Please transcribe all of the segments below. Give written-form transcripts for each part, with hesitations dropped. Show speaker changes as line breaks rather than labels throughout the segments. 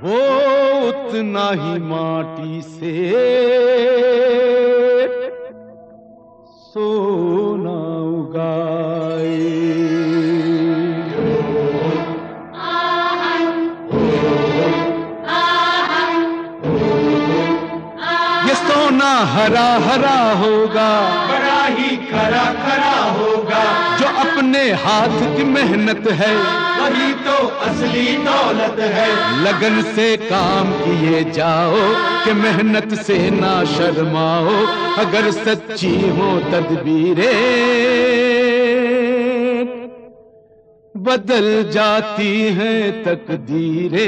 वो उतना ही माटी से सोना उगाए। ये सोना हरा हरा होगा,
बड़ा ही खरा खरा होगा।
जो अपने हाथ की मेहनत है
वही तो असली दौलत है।
लगन से काम किए जाओ कि मेहनत से ना शर्माओ। अगर सच्ची हो तदबीरें बदल जाती हैं तकदीरें।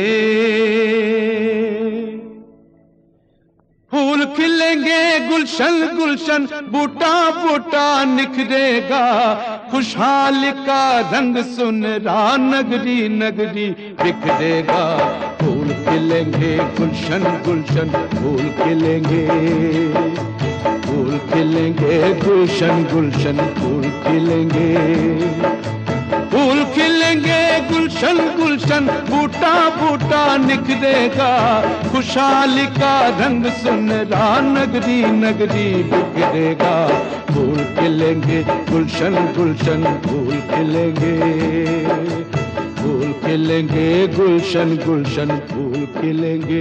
फूल खिलेंगे गुलशन गुलशन, बूटा बूटा निखरेगा। खुशहाली का रंग सुनहरा नगरी नगरी बिखरेगा। फूल खिलेंगे गुलशन गुलशन, फूल खिलेंगे, फूल खिलेंगे गुलशन गुलशन, फूल खिलेंगे, फूल खिलेंगे गुलशन गुलशन, बूटा बूटा निखरेगा। खुशहाली का रंग सुनहरा नगरी नगरी बिखरेगा। फूल खिलेंगे गुलशन गुलशन, फूल खिलेंगे, फूल खिलेंगे गुलशन गुलशन, फूल खिलेंगे।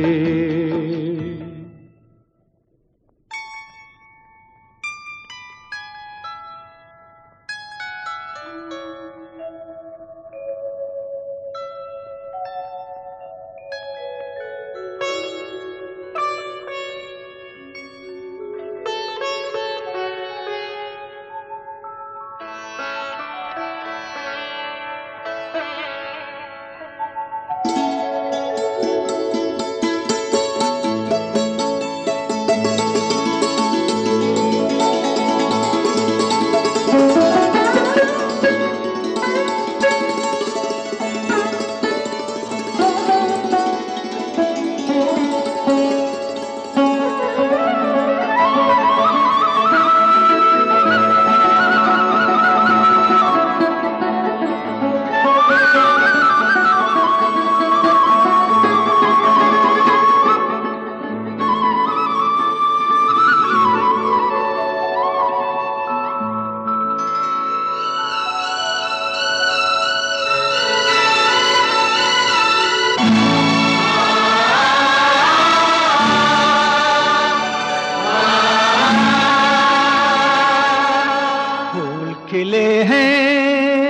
खिले हैं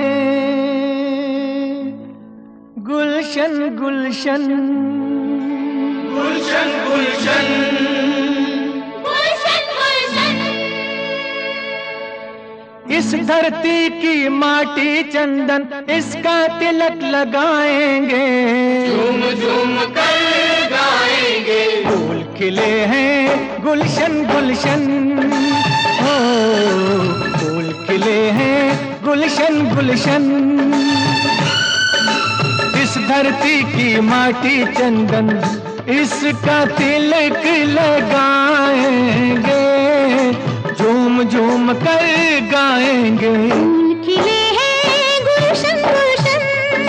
गुलशन गुलशन,
गुलशन गुलशन,
गुलशन गुलशन।
इस धरती की माटी चंदन, इसका तिलक लगाएंगे।
झूम झूम कर गाएंगे।
फूल खिले हैं गुलशन गुलशन, हो फूल खिले हैं गुलशन गुलशन। इस धरती की माटी चंदन, इसका तिलक लगाएंगे। झूम झूम कर गाएंगे।
फूल खिले हैं गुलशन गुलशन,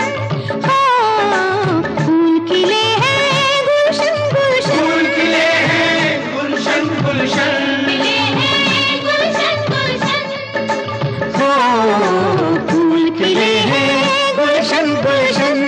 हाँ फूल खिले हैं गुलशन गुलशन।
फूल खिले हैं गुलशन गुलशन,
खिले हैं गुलशन गुलशन,
हो फूल खिले हैं गुलशन गुलशन।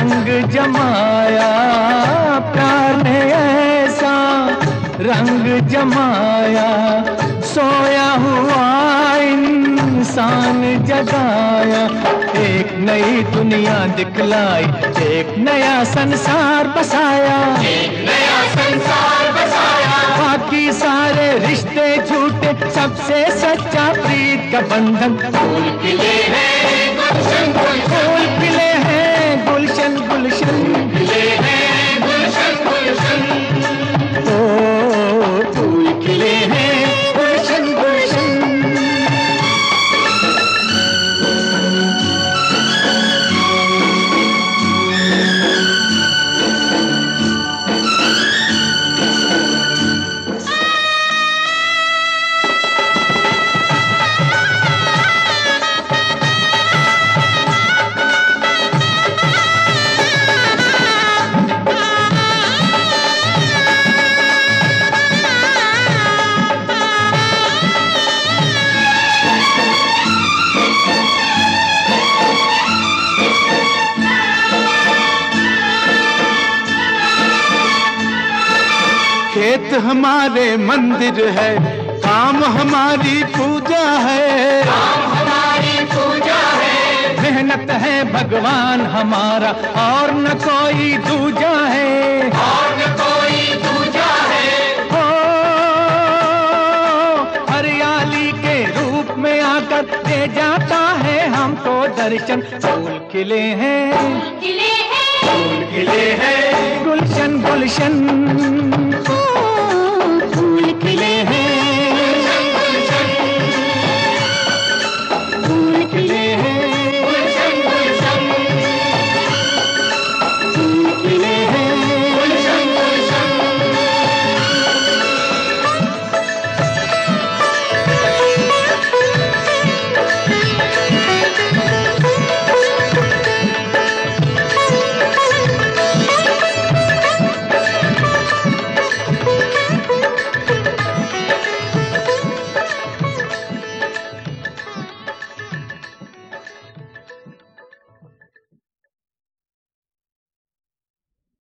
रंग जमाया, प्यार ने ऐसा रंग जमाया, सोया हुआ इंसान जगाया, एक नई दुनिया दिखलाई, एक नया संसार बसाया,
एक नया संसार बसाया।
बाकी सारे रिश्ते झूठे, सबसे सच्चा प्रीत का बंधन
फूल खिले हैं गुलशन गुलशन,
फूल खिले हैं गुलशन गुलशन,
खिले हैं गुलशन गुलशन।
ओ फूल खिले हैं गुलशन गुलशन।
खेत हमारे मंदिर है, काम हमारी पूजा है,
काम हमारी पूजा है।
मेहनत है भगवान हमारा, और न कोई दूजा है,
और न कोई दूजा है।
हो हरियाली के रूप में आकर दे जाता है हमको दर्शन। फूल खिले हैं,
खिले हैं
फूल खिले हैं
गुलशन गुलशन।